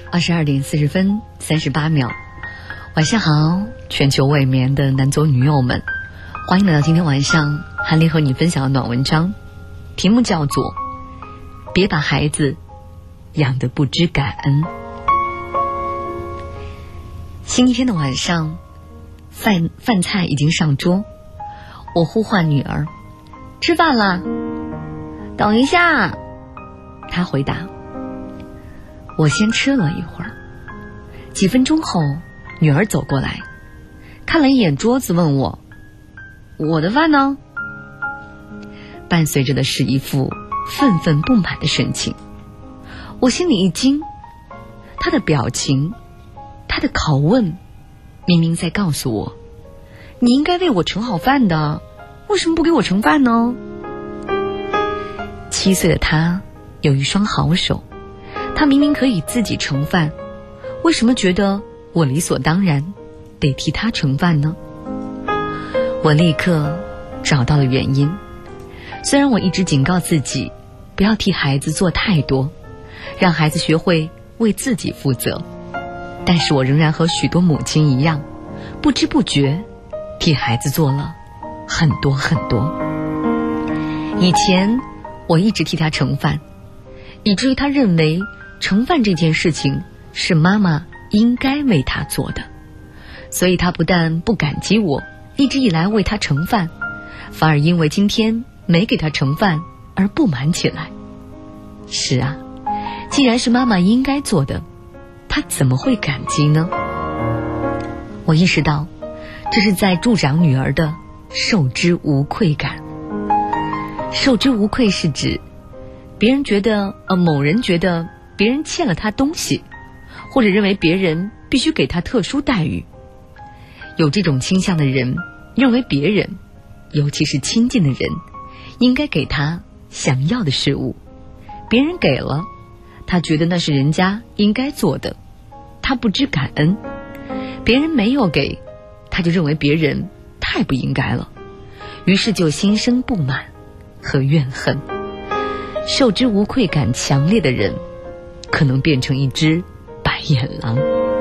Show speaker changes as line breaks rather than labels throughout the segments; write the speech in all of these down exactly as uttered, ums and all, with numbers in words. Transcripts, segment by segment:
二十二点四十分三十八秒，晚上好，全球未眠的男左女右们，欢迎来到今天晚上韩林和你分享的暖文章，题目叫做别把孩子养得不知感恩。星期天的晚上，饭饭菜已经上桌，我呼唤女儿，吃饭啦，等一下。她回答。我先吃了一会儿，几分钟后，女儿走过来，看了一眼桌子，问我：“我的饭呢？”伴随着的是一副愤愤不满的神情。我心里一惊，她的表情，她的拷问，明明在告诉我，你应该为我盛好饭的，为什么不给我盛饭呢？七岁的她有一双好手，他明明可以自己盛饭，为什么觉得我理所当然得替他盛饭呢？我立刻找到了原因。虽然我一直警告自己不要替孩子做太多，让孩子学会为自己负责，但是我仍然和许多母亲一样，不知不觉替孩子做了很多很多。以前我一直替他盛饭，以至于他认为盛饭这件事情是妈妈应该为他做的，所以他不但不感激我一直以来为他盛饭，反而因为今天没给他盛饭而不满起来。是啊，既然是妈妈应该做的，他怎么会感激呢？我意识到这是在助长女儿的受之无愧感。受之无愧是指别人觉得呃，某人觉得别人欠了他东西，或者认为别人必须给他特殊待遇。有这种倾向的人认为别人，尤其是亲近的人，应该给他想要的事物，别人给了，他觉得那是人家应该做的，他不知感恩。别人没有给，他就认为别人太不应该了，于是就心生不满和怨恨。受之无愧感强烈的人可能变成一只白眼狼。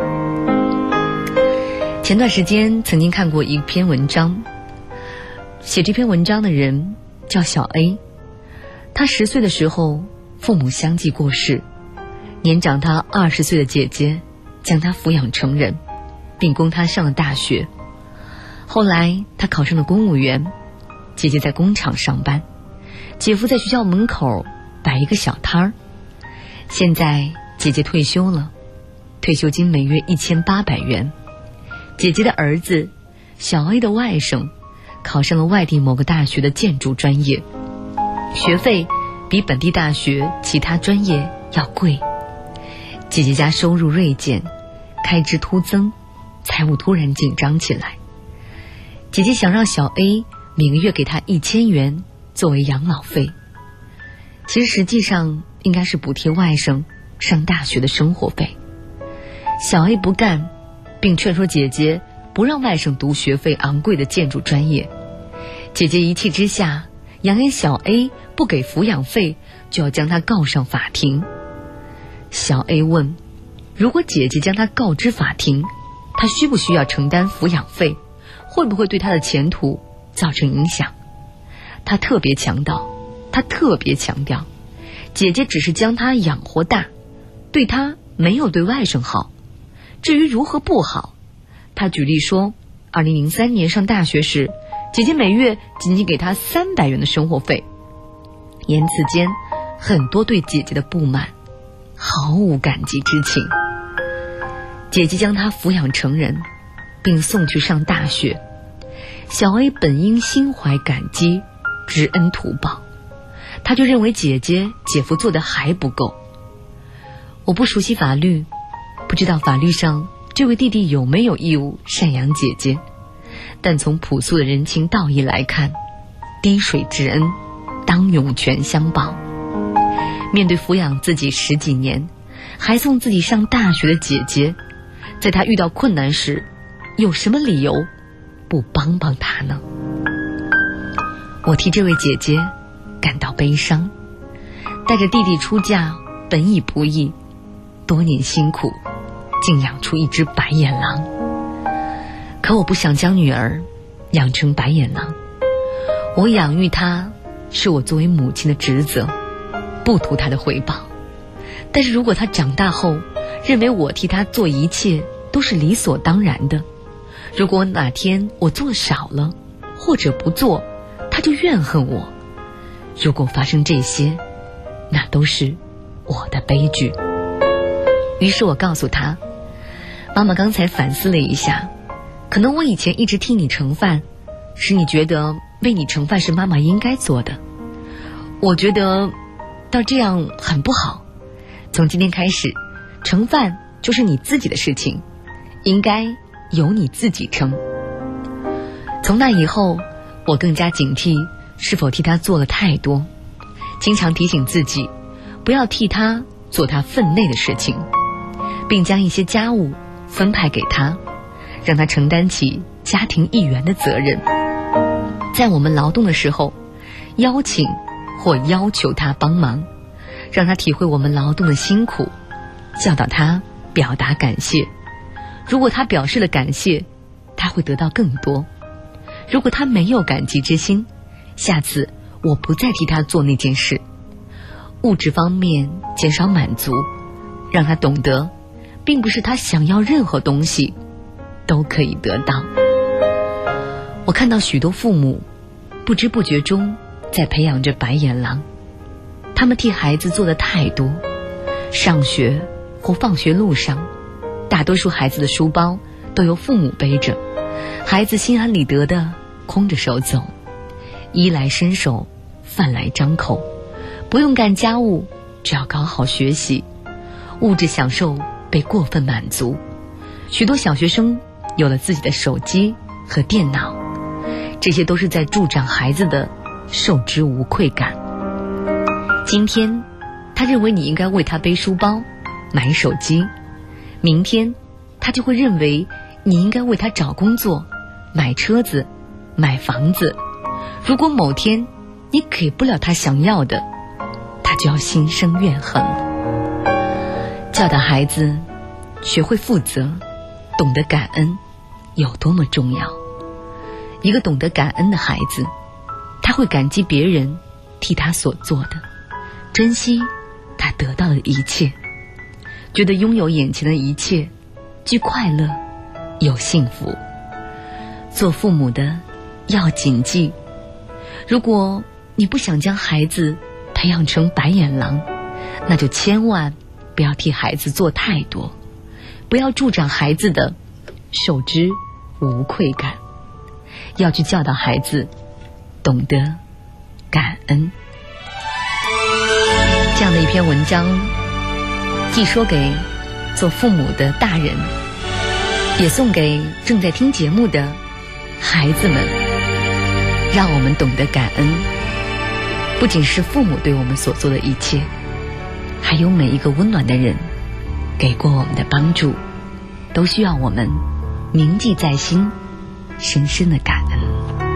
前段时间曾经看过一篇文章，写这篇文章的人叫小 A。 他十岁的时候父母相继过世，年长他二十岁的姐姐将他抚养成人，并供他上了大学。后来他考上了公务员，姐姐在工厂上班，姐夫在学校门口摆一个小摊儿。现在姐姐退休了，退休金每月一千八百元。姐姐的儿子小 A 的外甥考上了外地某个大学的建筑专业，学费比本地大学其他专业要贵。姐姐家收入锐减，开支突增，财务突然紧张起来。姐姐想让小 A 每个月给她一千元作为养老费，其实实际上应该是补贴外甥上大学的生活费。小 A 不干，并劝说姐姐不让外甥读学费昂贵的建筑专业。姐姐一气之下，扬言小 A 不给抚养费就要将他告上法庭。小 A 问，如果姐姐将他告知法庭，他需不需要承担抚养费，会不会对他的前途造成影响？他特别强调他特别强调姐姐只是将他养活大，对他没有对外甥好。至于如何不好，他举例说，二零零三年上大学时，姐姐每月仅仅给他三百元的生活费。言辞间很多对姐姐的不满，毫无感激之情。姐姐将他抚养成人，并送去上大学。小 A 本应心怀感激，知恩图报，他就认为姐姐姐夫做的还不够。我不熟悉法律，不知道法律上这位弟弟有没有义务赡养姐姐，但从朴素的人情道义来看，滴水之恩当涌泉相报。面对抚养自己十几年还送自己上大学的姐姐，在他遇到困难时，有什么理由不帮帮他呢？我替这位姐姐感到悲伤，带着弟弟出嫁本已不易， 多年辛苦，竟养出一只白眼狼。可我不想将女儿养成白眼狼，我养育她是我作为母亲的职责，不图她的回报。但是如果她长大后认为我替她做一切都是理所当然的，如果哪天我做少了或者不做，她就怨恨我。如果发生这些，那都是我的悲剧。于是我告诉她，妈妈刚才反思了一下，可能我以前一直替你盛饭，使你觉得为你盛饭是妈妈应该做的。我觉得到这样很不好，从今天开始，盛饭就是你自己的事情，应该由你自己盛。从那以后，我更加警惕是否替他做了太多，经常提醒自己不要替他做他分内的事情，并将一些家务分派给他，让他承担起家庭一员的责任。在我们劳动的时候，邀请或要求他帮忙，让他体会我们劳动的辛苦，教导他表达感谢。如果他表示了感谢，他会得到更多。如果他没有感激之心，下次我不再替他做那件事。物质方面减少满足，让他懂得并不是他想要任何东西都可以得到。我看到许多父母不知不觉中在培养着白眼狼，他们替孩子做的太多。上学或放学路上，大多数孩子的书包都由父母背着，孩子心安理得地空着手走，衣来伸手，饭来张口，不用干家务，只要搞好学习，物质享受被过分满足。许多小学生有了自己的手机和电脑，这些都是在助长孩子的受之无愧感。今天他认为你应该为他背书包买手机，明天他就会认为你应该为他找工作买车子买房子。如果某天你给不了他想要的，他就要心生怨恨。教导孩子学会负责，懂得感恩有多么重要。一个懂得感恩的孩子，他会感激别人替他所做的，珍惜他得到的一切，觉得拥有眼前的一切既快乐又幸福。做父母的要谨记，如果你不想将孩子培养成白眼狼，那就千万不要替孩子做太多，不要助长孩子的受之无愧感，要去教导孩子懂得感恩。这样的一篇文章既说给做父母的大人，也送给正在听节目的孩子们，让我们懂得感恩，不仅是父母对我们所做的一切，还有每一个温暖的人给过我们的帮助，都需要我们铭记在心，深深的感恩。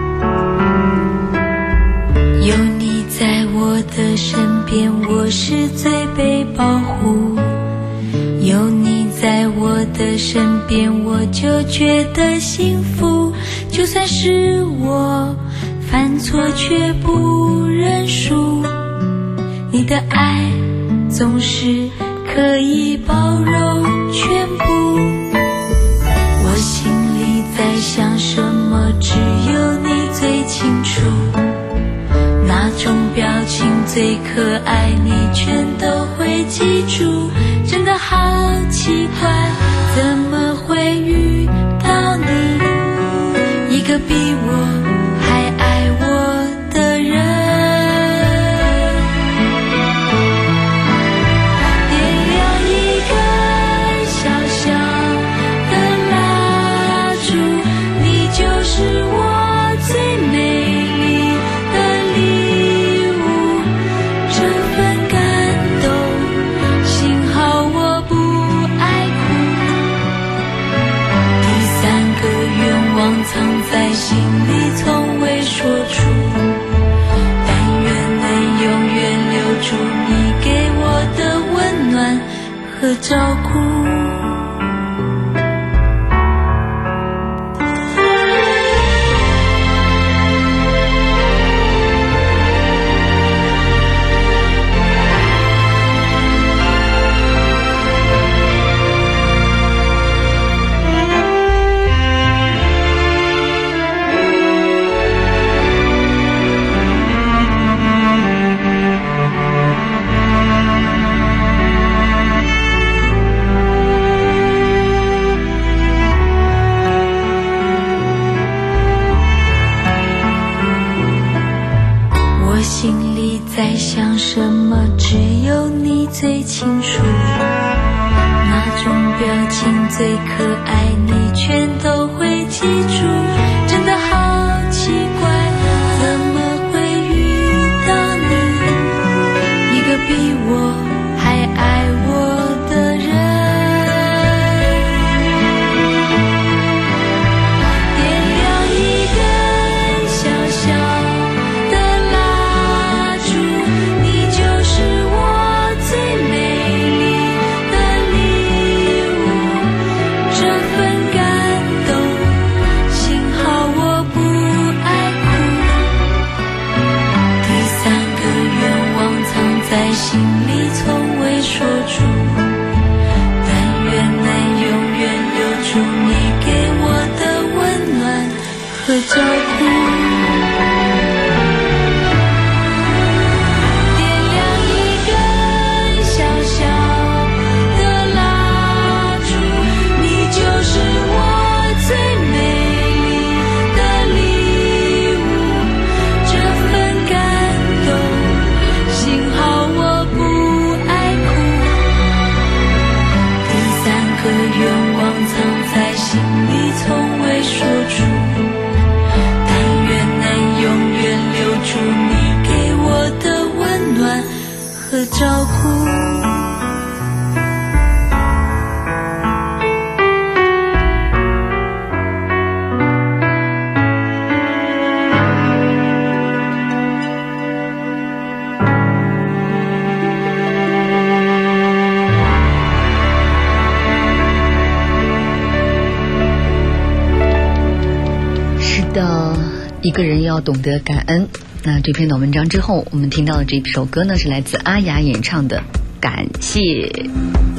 有你在我的身边，我是最被保护。有你在我的身边，我就觉得幸福。就算是我犯错却不认输，你的爱总是可以包容全部。我心里在想什么，只有你最清楚。哪种表情最可爱，你全都会记住。真的好奇怪，怎么会遇到你，一个比我还爱我的人。点亮一根小小的蜡烛，你就是我最美丽的礼物。这份感动，幸好我不爱哭。第三个愿望藏在心照顾。心里在想什么，只有你最清楚。哪种表情最可爱，你全都会记住。真的好奇怪，怎么会遇到你，一个比我还爱我的人。心里从未说出，但愿能永远留住你给我的温暖和照顾。和照顾。
是的，一个人要懂得感恩。那这篇短文章之后，我们听到的这首歌呢，是来自阿雅演唱的《感谢》。